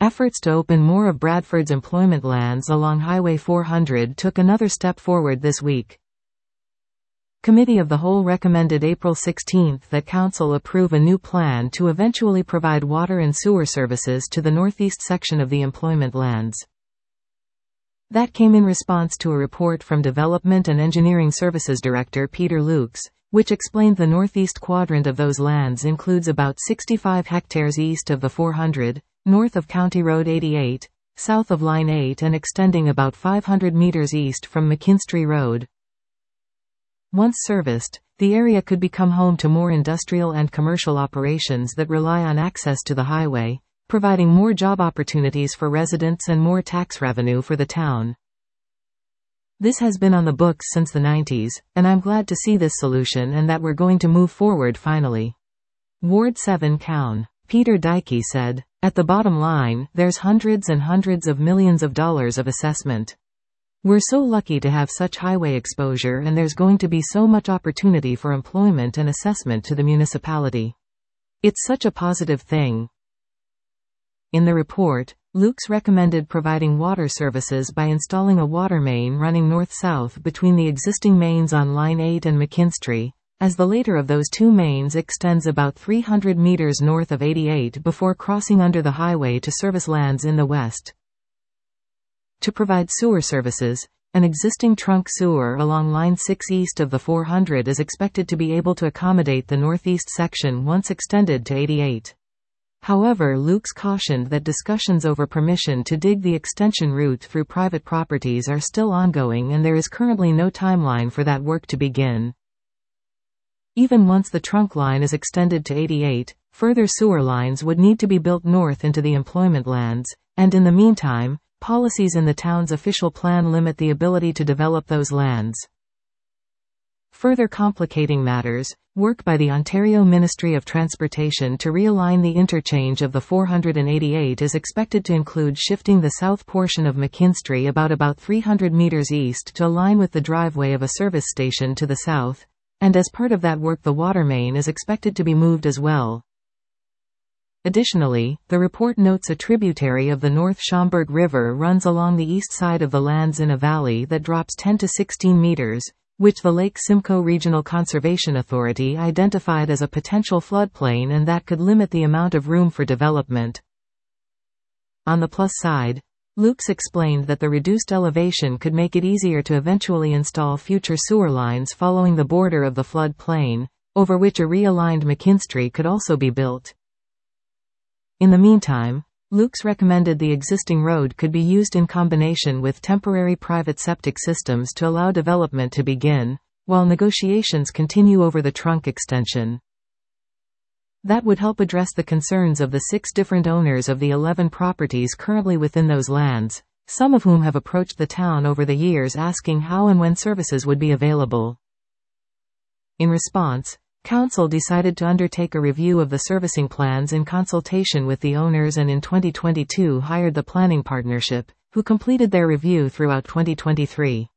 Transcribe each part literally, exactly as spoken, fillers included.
Efforts to open more of Bradford's employment lands along Highway four hundred took another step forward this week. Committee of the Whole recommended April sixteenth that Council approve a new plan to eventually provide water and sewer services to the northeast section of the employment lands. That came in response to a report from Development and Engineering Services Director Peter Lukes, which explained the northeast quadrant of those lands includes about sixty-five hectares east of the four hundred, north of County Road eighty-eight, south of Line eight and extending about five hundred meters east from McKinstry Road. Once serviced, the area could become home to more industrial and commercial operations that rely on access to the highway, providing more job opportunities for residents and more tax revenue for the town. This has been on the books since the nineties, and I'm glad to see this solution and that we're going to move forward finally. Ward seven Coun. Peter Dykey said, "At the bottom line, there's hundreds and hundreds of millions of dollars of assessment. We're so lucky to have such highway exposure and there's going to be so much opportunity for employment and assessment to the municipality. It's such a positive thing." In the report, Lukes recommended providing water services by installing a water main running north-south between the existing mains on Line eight and McKinstry, as the later of those two mains extends about three hundred meters north of eighty-eight before crossing under the highway to service lands in the west. To provide sewer services, an existing trunk sewer along Line six east of the four hundred is expected to be able to accommodate the northeast section once extended to eighty-eight. However, Lukes cautioned that discussions over permission to dig the extension route through private properties are still ongoing and there is currently no timeline for that work to begin. Even once the trunk line is extended to eighty-eight, further sewer lines would need to be built north into the employment lands, and in the meantime, policies in the town's official plan limit the ability to develop those lands. Further complicating matters, work by the Ontario Ministry of Transportation to realign the interchange of the four hundred and eighty-eight is expected to include shifting the south portion of McKinstry about about three hundred meters east to align with the driveway of a service station to the south, and as part of that work the water main is expected to be moved as well. Additionally, the report notes a tributary of the North Schomburg River runs along the east side of the lands in a valley that drops ten to sixteen meters, which the Lake Simcoe Regional Conservation Authority identified as a potential floodplain and that could limit the amount of room for development. On the plus side, Lukes explained that the reduced elevation could make it easier to eventually install future sewer lines following the border of the flood plain, over which a realigned McKinstry could also be built. In the meantime, Lukes recommended the existing road could be used in combination with temporary private septic systems to allow development to begin, while negotiations continue over the trunk extension. That would help address the concerns of the six different owners of the eleven properties currently within those lands, some of whom have approached the town over the years asking how and when services would be available. In response, Council decided to undertake a review of the servicing plans in consultation with the owners and in twenty twenty-two hired the Planning Partnership, who completed their review throughout twenty twenty-three.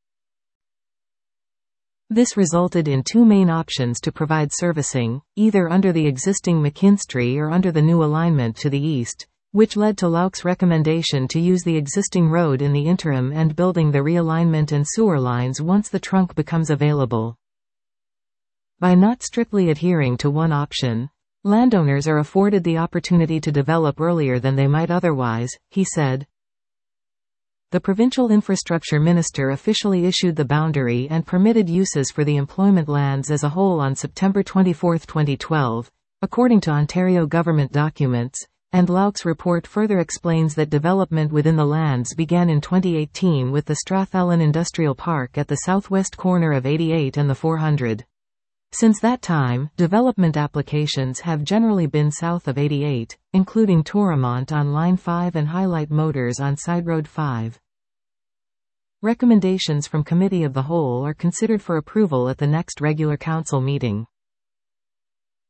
This resulted in two main options to provide servicing, either under the existing McKinstry or under the new alignment to the east, which led to Lukes' recommendation to use the existing road in the interim and building the realignment and sewer lines once the trunk becomes available. By not strictly adhering to one option, landowners are afforded the opportunity to develop earlier than they might otherwise, he said. The provincial infrastructure minister officially issued the boundary and permitted uses for the employment lands as a whole on September twenty-fourth, twenty twelve, according to Ontario government documents, and Lukes' report further explains that development within the lands began in twenty eighteen with the Strathallan Industrial Park at the southwest corner of eighty-eight and the four hundred. Since that time, development applications have generally been south of eighty-eight, including Toromont on Line five and Highlight Motors on Side Road five. Recommendations from Committee of the Whole are considered for approval at the next regular council meeting.